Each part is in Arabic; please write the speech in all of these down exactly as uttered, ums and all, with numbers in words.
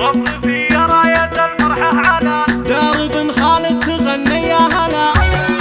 رفرف في راية الفرحة على دار بن خالد تغني يا هلا.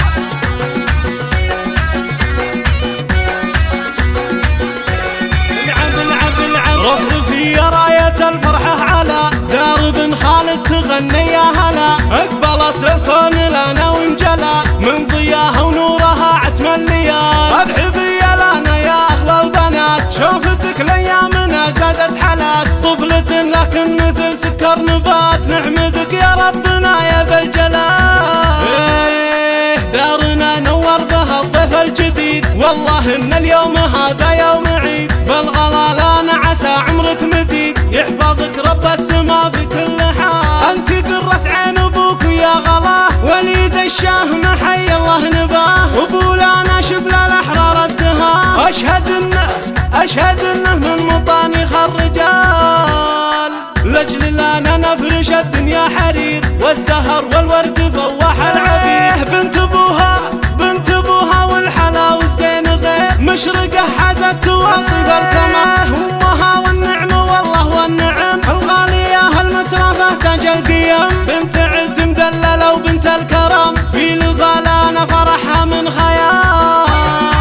العب العب العب رفرف في راية الفرحة على دار بن خالد تغني يا هلا. اقبلت الكون لنا وانجلى من ضياها ونورها عتم الليال. ارحبي يا لنا يا اغلى البنات شوفتك ليامنا زادت حالات. طفلة لكن مثل سكر نبات نحمدك يا ربنا يا ذا الجلال. ايه دارنا نور بها الضيف الجديد والله ان اليوم هذا يوم عيد. بالغلالان عسى عمرك مديد يحفظك رب السما في كل حال. انت قرة عين ابوك يا غلاه وليد الشاه محي الله نباه. وبولانا شبل الاحرار الدهان اشهد انه اشهد انه من مطانيخ الرجال. لاجل لنا نفرش الدنيا حرير والزهر والورد فواح العبير. بنت ابوها بنت ابوها والحلا والزين غير مشرقه حازت واصف الكمال. امها والنعمه والله والنعم الغاليه المترفه تاج القيم. بنت عز مدلله وبنت الكرم في الغلانه فرحها من خيال.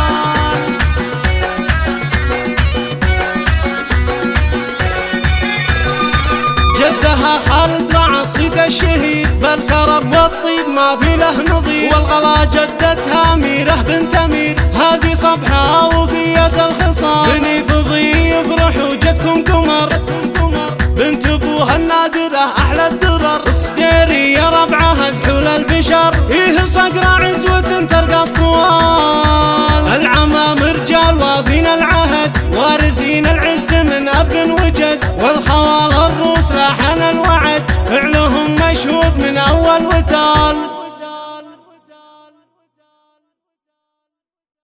جدها خالد مع الصيد الشهيد بالكرم والطيب ما في له نظير. والغلا جدتها أميرة بنت أمير هذه صبحة وفية الخصال. بني فضي يفرح